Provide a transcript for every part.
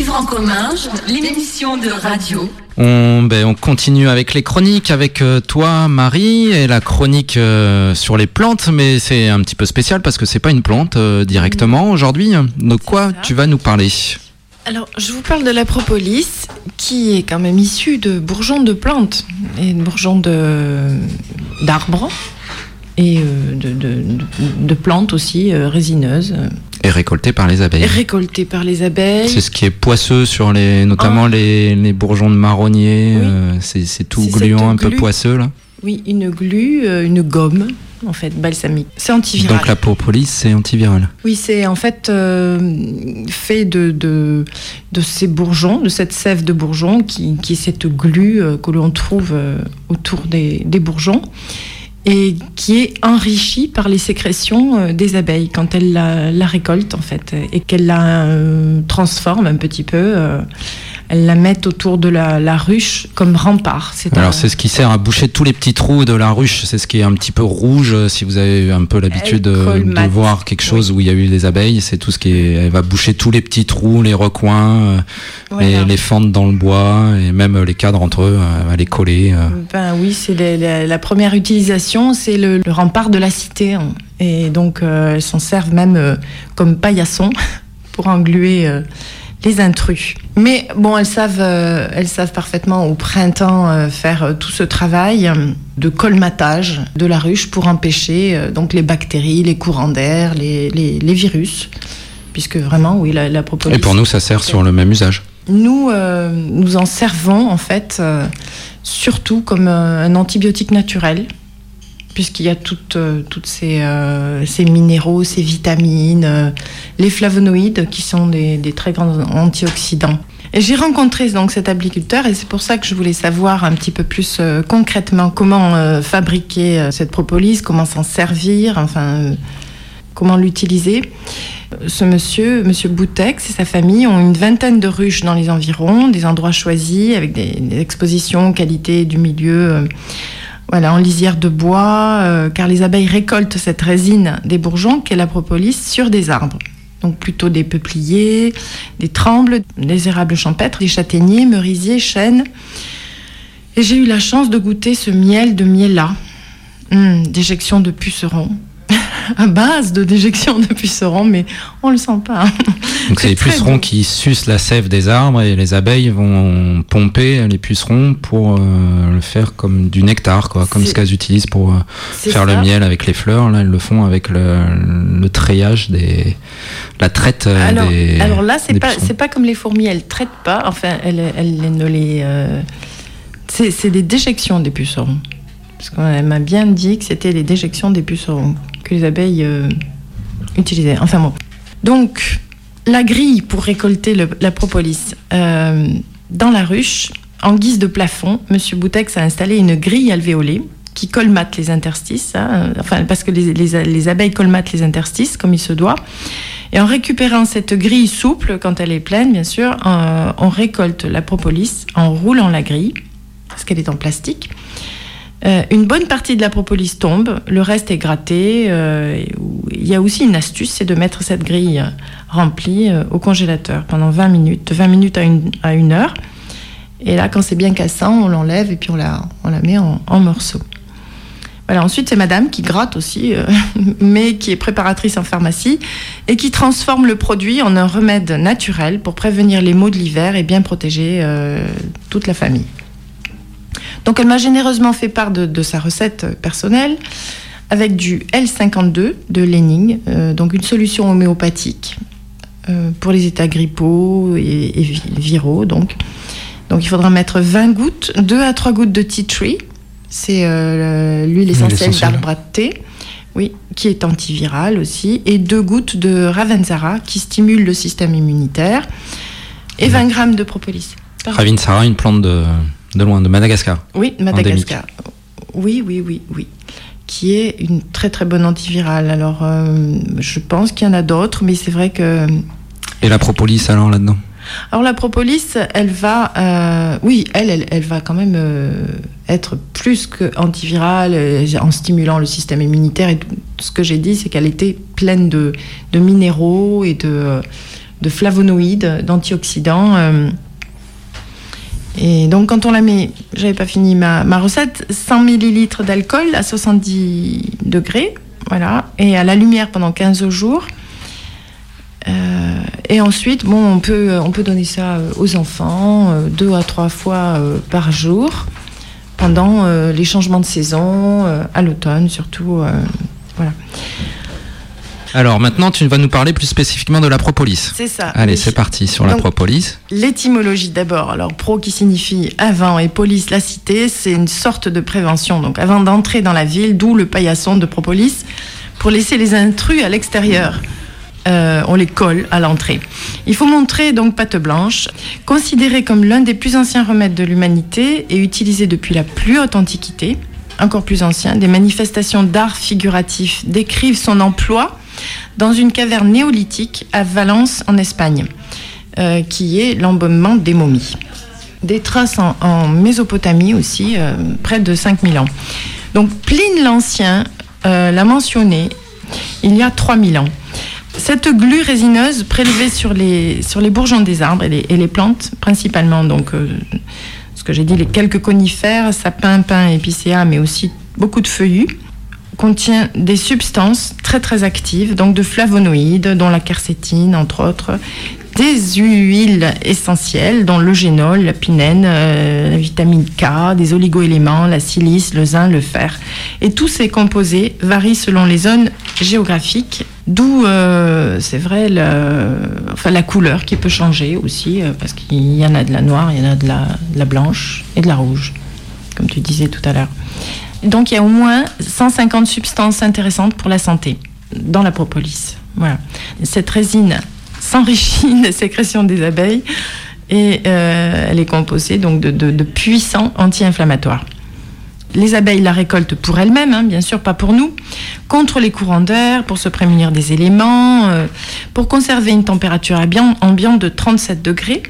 Vivre en commun, l'émission de radio. On continue avec les chroniques avec toi Marie et la chronique sur les plantes, mais c'est un petit peu spécial parce que c'est pas une plante directement aujourd'hui. De quoi tu vas nous parler ? Alors, je vous parle de la propolis, qui est quand même issue de bourgeons de plantes et de bourgeons d'arbres et de plantes aussi résineuses. Et récolté par les abeilles. C'est ce qui est poisseux sur notamment les bourgeons de marronnier. Oui. C'est tout gluant, un peu poisseux là. Oui, une glu, une gomme en fait balsamique. C'est antiviral. Donc la propolis, c'est antiviral. Oui, c'est en fait fait de ces bourgeons, de cette sève de bourgeons qui est cette glu que l'on trouve autour des bourgeons. Et qui est enrichie par les sécrétions des abeilles quand elles la récoltent en fait et qu'elles la transforment un petit peu. Elles la mettent autour de la ruche comme rempart. Alors c'est ce qui sert à boucher tous les petits trous de la ruche. C'est ce qui est un petit peu rouge. Si vous avez un peu l'habitude de voir quelque chose où il y a eu des abeilles, c'est tout ce qui est. Elle va boucher tous les petits trous, les recoins, voilà. les fentes dans le bois et même les cadres entre eux, elle va les coller. Ben oui, c'est la première utilisation, c'est le rempart de la cité. Hein. Et donc elles s'en servent même comme paillasson pour engluer les intrus. Mais bon, elles savent parfaitement au printemps faire tout ce travail de colmatage de la ruche pour empêcher donc les bactéries, les courants d'air, les virus, puisque vraiment, oui, la propolis. Et pour nous, ça sert sur le même usage. Nous en servons en fait surtout comme un antibiotique naturel, puisqu'il y a toutes ces minéraux, ces vitamines, les flavonoïdes qui sont des très grands antioxydants. Et j'ai rencontré donc cet apiculteur et c'est pour ça que je voulais savoir un petit peu plus concrètement comment fabriquer cette propolis, comment s'en servir, enfin comment l'utiliser. Ce monsieur Boutex et sa famille ont une vingtaine de ruches dans les environs, des endroits choisis avec des expositions, qualité du milieu. Voilà, en lisière de bois, car les abeilles récoltent cette résine des bourgeons qu'est la propolis sur des arbres. Donc plutôt des peupliers, des trembles, des érables champêtres, des châtaigniers, merisiers, chênes. Et j'ai eu la chance de goûter ce miel de Miella, déjection de pucerons. À base de déjection de pucerons, mais on le sent pas. Donc c'est les pucerons qui sucent la sève des arbres et les abeilles vont pomper les pucerons pour le faire comme du nectar, quoi, comme ce qu'elles utilisent pour faire le miel avec les fleurs. Là, elles le font avec le treillage la traite des. Alors là, c'est pas comme les fourmis, elles traitent pas. Enfin, elles ne les. C'est des déjections des pucerons. Parce qu'on m'a bien dit que c'était les déjections des pucerons que les abeilles utilisaient. Enfin bon. Donc, la grille pour récolter la propolis. Dans la ruche, en guise de plafond, M. Boutex a installé une grille alvéolée qui colmate les interstices. Parce que les abeilles colmatent les interstices comme il se doit. Et en récupérant cette grille souple, quand elle est pleine, bien sûr, on récolte la propolis en roulant la grille, parce qu'elle est en plastique. Une bonne partie de la propolis tombe, le reste est gratté. Il y a aussi une astuce, c'est de mettre cette grille remplie au congélateur pendant 20 minutes, de 20 minutes à 1 heure. Et là, quand c'est bien cassant, on l'enlève et puis on la met en morceaux. Voilà, ensuite, c'est madame qui gratte aussi, mais qui est préparatrice en pharmacie et qui transforme le produit en un remède naturel pour prévenir les maux de l'hiver et bien protéger toute la famille. Donc elle m'a généreusement fait part de sa recette personnelle avec du L52 de Lenning, donc une solution homéopathique pour les états grippaux et viraux. Donc il faudra mettre 20 gouttes, 2 à 3 gouttes de tea tree, c'est l'huile essentielle d'arbre à thé, oui, qui est antivirale aussi, et 2 gouttes de Ravensara qui stimule le système immunitaire, et 20 grammes de propolis. Ravensara, une plante de loin, de Madagascar. Oui, Madagascar. Oui. Qui est une très très bonne antivirale. Alors, je pense qu'il y en a d'autres, mais c'est vrai que... Et la propolis alors là-dedans ? Alors la propolis, elle va... elle va quand même être plus qu'antivirale en stimulant le système immunitaire. Et tout ce que j'ai dit, c'est qu'elle était pleine de minéraux et flavonoïdes, d'antioxydants. Et donc quand on la met, j'avais pas fini ma recette, 100 ml d'alcool à 70 degrés, voilà, et à la lumière pendant 15 jours. Et ensuite, on peut donner ça aux enfants 2 à 3 fois par jour pendant les changements de saison, à l'automne surtout. Voilà. Alors maintenant, tu vas nous parler plus spécifiquement de la propolis. C'est ça. Allez, c'est parti sur la propolis. L'étymologie d'abord. Alors, pro qui signifie avant et polis, la cité, c'est une sorte de prévention. Donc, avant d'entrer dans la ville, d'où le paillasson de propolis, pour laisser les intrus à l'extérieur. On les colle à l'entrée. Il faut montrer donc patte blanche, considéré comme l'un des plus anciens remèdes de l'humanité et utilisé depuis la plus haute antiquité, encore plus ancien. Des manifestations d'art figuratif décrivent son emploi dans une caverne néolithique à Valence en Espagne, qui est l'embaumement des momies. Des traces en Mésopotamie aussi, près de 5000 ans. Donc Pline l'Ancien l'a mentionné il y a 3000 ans. Cette glu résineuse prélevée sur les bourgeons des arbres et les plantes, principalement, donc, ce que j'ai dit, les quelques conifères, sapins, pins, épicéas, mais aussi beaucoup de feuillus, contient des substances très très actives, donc de flavonoïdes, dont la quercétine, entre autres, des huiles essentielles, dont l'eugénol, la pinène, la vitamine K, des oligoéléments, la silice, le zinc, le fer. Et tous ces composés varient selon les zones géographiques, d'où, c'est vrai, la couleur qui peut changer aussi, parce qu'il y en a de la noire, il y en a de la blanche et de la rouge, comme tu disais tout à l'heure. Donc il y a au moins 150 substances intéressantes pour la santé dans la propolis. Voilà. Cette résine s'enrichit des sécrétions des abeilles et elle est composée donc de puissants anti-inflammatoires. Les abeilles la récoltent pour elles-mêmes, bien sûr, pas pour nous, contre les courants d'air, pour se prémunir des éléments, pour conserver une température ambiante de 37 degrés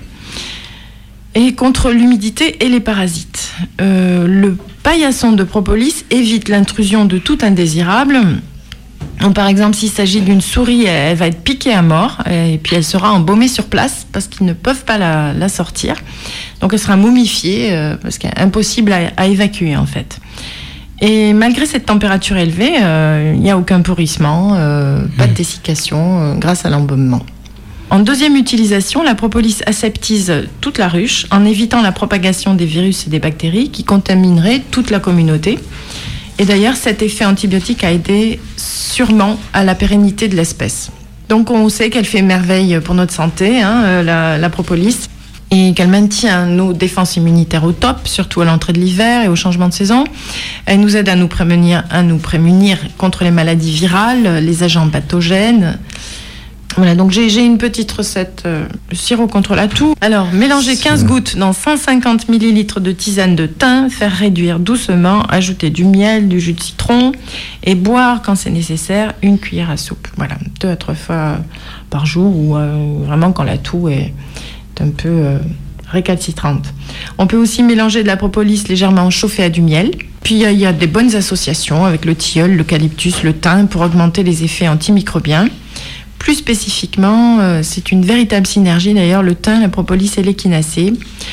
et contre l'humidité et les parasites. Le paillasson de propolis évite l'intrusion de tout indésirable. Donc, par exemple, s'il s'agit d'une souris, elle va être piquée à mort et puis elle sera embaumée sur place parce qu'ils ne peuvent pas la sortir. Donc elle sera momifiée parce qu'elle est impossible à évacuer en fait. Et malgré cette température élevée, il n'y a aucun pourrissement, pas de dessiccation grâce à l'embaumement. En deuxième utilisation, la propolis aseptise toute la ruche en évitant la propagation des virus et des bactéries qui contamineraient toute la communauté. Et d'ailleurs, cet effet antibiotique a aidé sûrement à la pérennité de l'espèce. Donc on sait qu'elle fait merveille pour notre santé, la propolis, et qu'elle maintient nos défenses immunitaires au top, surtout à l'entrée de l'hiver et au changement de saison. Elle nous aide à nous prémunir contre les maladies virales, les agents pathogènes. Voilà, donc j'ai une petite recette de sirop contre la toux. Alors, mélanger 15 gouttes dans 150 ml de tisane de thym, faire réduire doucement, ajouter du miel, du jus de citron et boire quand c'est nécessaire, une cuillère à soupe. Voilà, 2 à 3 fois par jour ou vraiment quand la toux est un peu récalcitrante. On peut aussi mélanger de la propolis légèrement chauffée à du miel. Puis il y a des bonnes associations avec le tilleul, l'eucalyptus, le thym pour augmenter les effets antimicrobiens. Plus spécifiquement, c'est une véritable synergie, d'ailleurs, le thym, la propolis et l'échinacée.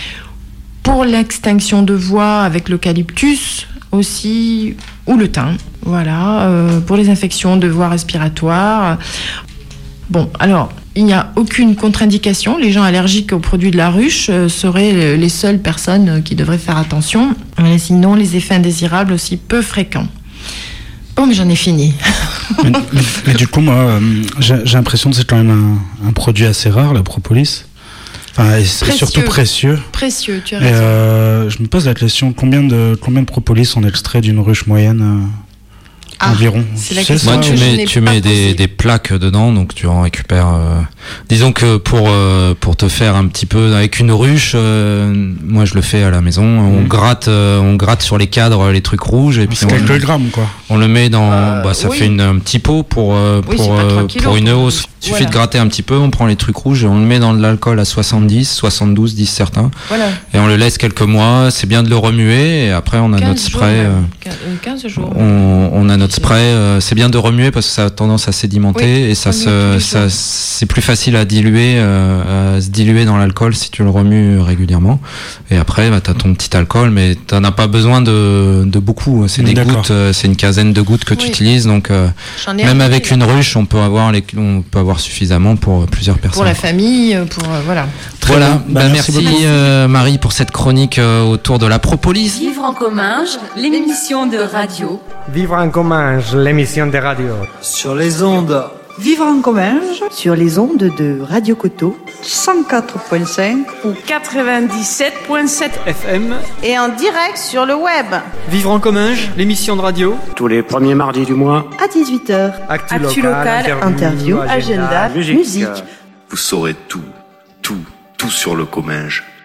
Pour l'extinction de voix avec l'eucalyptus aussi, ou le thym, voilà, pour les infections de voies respiratoires. Bon, alors, il n'y a aucune contre-indication. Les gens allergiques aux produits de la ruche seraient les seules personnes qui devraient faire attention. Mais sinon, les effets indésirables aussi peu fréquents. Bon, mais j'en ai fini. mais du coup, moi, j'ai l'impression que c'est quand même un produit assez rare, la propolis. Enfin, et surtout précieux. Précieux, tu as raison. Je me pose la question, combien de propolis on extrait d'une ruche moyenne environ? C'est la question. Moi, tu mets des plaques dedans, donc tu en récupères. Disons que pour te faire un petit peu avec une ruche, moi je le fais à la maison. On gratte sur les cadres les trucs rouges et puis quelques grammes quoi. On le met dans, ça fait un petit pot pour une hausse. Il suffit de gratter un petit peu, on prend les trucs rouges et on le met dans de l'alcool à 70, 72, disent certains. Voilà. Et on le laisse quelques mois. C'est bien de le remuer et après on a notre spray. 15 jours. On a notre notre spray, c'est bien de remuer parce que ça a tendance à sédimenter et c'est plus facile à se diluer dans l'alcool si tu le remues régulièrement. Et après, t'as ton petit alcool, mais t'en as pas besoin de beaucoup. C'est des gouttes, c'est une quinzaine de gouttes que tu utilises. Donc, même avec une ruche, on peut avoir suffisamment pour plusieurs personnes. Pour la famille, voilà. Voilà. Merci Marie pour cette chronique autour de la propolis. Vivre en Comminges, l'émission de radio. Vivre en Comminges, l'émission de radio. Sur les ondes. Vivre en Comminges, sur les ondes de Radio Coteau, 104.5 ou 97.7 FM. Et en direct sur le web. Vivre en Comminges, l'émission de radio. Tous les premiers mardis du mois. À 18h. Actu local, interview, agenda, musique. Vous saurez tout sur le Comminges.